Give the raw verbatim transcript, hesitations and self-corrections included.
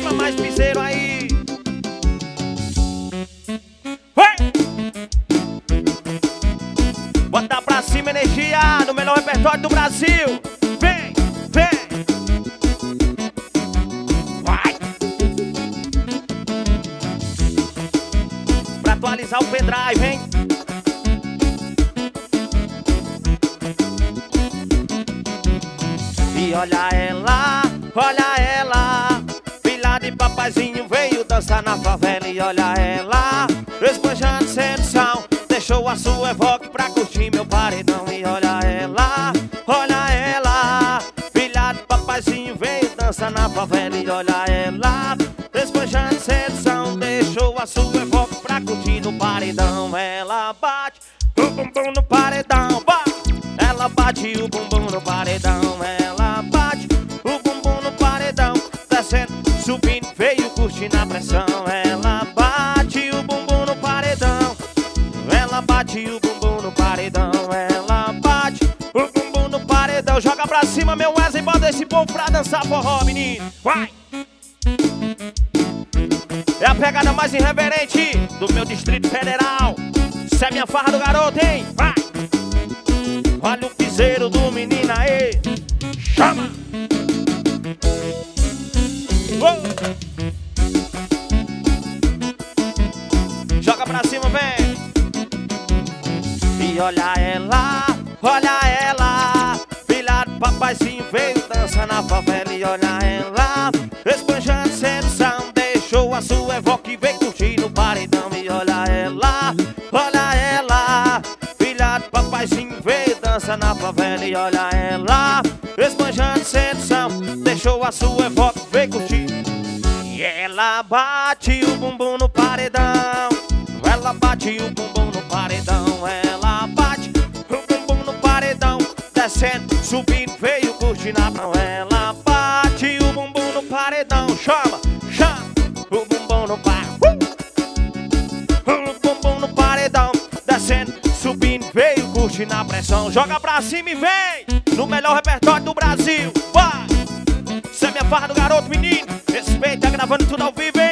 cima, mais piseiro aí. Vem! Bota pra cima energia no melhor repertório do Brasil. Vem, vem. Vai. Pra atualizar o pendrive, hein? E olha ela, olha ela, filha de papazinho veio dançar na favela. E olha ela, esbanjando sedução, deixou a sua evoque pra curtir meu paredão. E olha ela, olha ela, filha de papazinho veio dançar na favela. E olha ela, esbanjando sedução, deixou a sua evoque pra curtir no paredão. Ela bate o bumbum no paredão, bate. Ela bate o bumbum no paredão. Ela bate o bumbum no paredão, descendo, subindo, veio curtindo a pressão. Ela bate o bumbum no paredão. Ela bate o bumbum no paredão. Ela bate o bumbum no paredão. Joga pra cima, meu Wesley, bota esse povo pra dançar forró, menino. Vai! É a pegada mais irreverente do meu Distrito Federal. Isso é minha farra do garoto, hein? Vai! Olha o piseiro do menino aí. Chama! Oh! Joga pra cima, vem! E olha ela, olha ela, filha de papazinho veio dançar na favela. E olha ela, esbanjando sedução, deixou a sua evoque e veio curtir no paredão. E olha ela, olha ela, filha de papazinho veio dançar na favela. E olha ela, esbanjando sedução, deixou a sua evoque e veio curtir. E ela bate o bumbum no paredão. Ela bate o bumbum no paredão. Ela bate o bumbum no paredão, descendo, subindo, veio curtindo a prão. Ela bate o bumbum no paredão. Chama, chama o bumbum no paredão. Uh! O bumbum no paredão, descendo, subindo, veio curtindo a pressão. Joga pra cima e vem no melhor repertório do Brasil. Vai! Isso é minha farra do garoto, menino. Respeita, gravando tudo ao vivo, hein?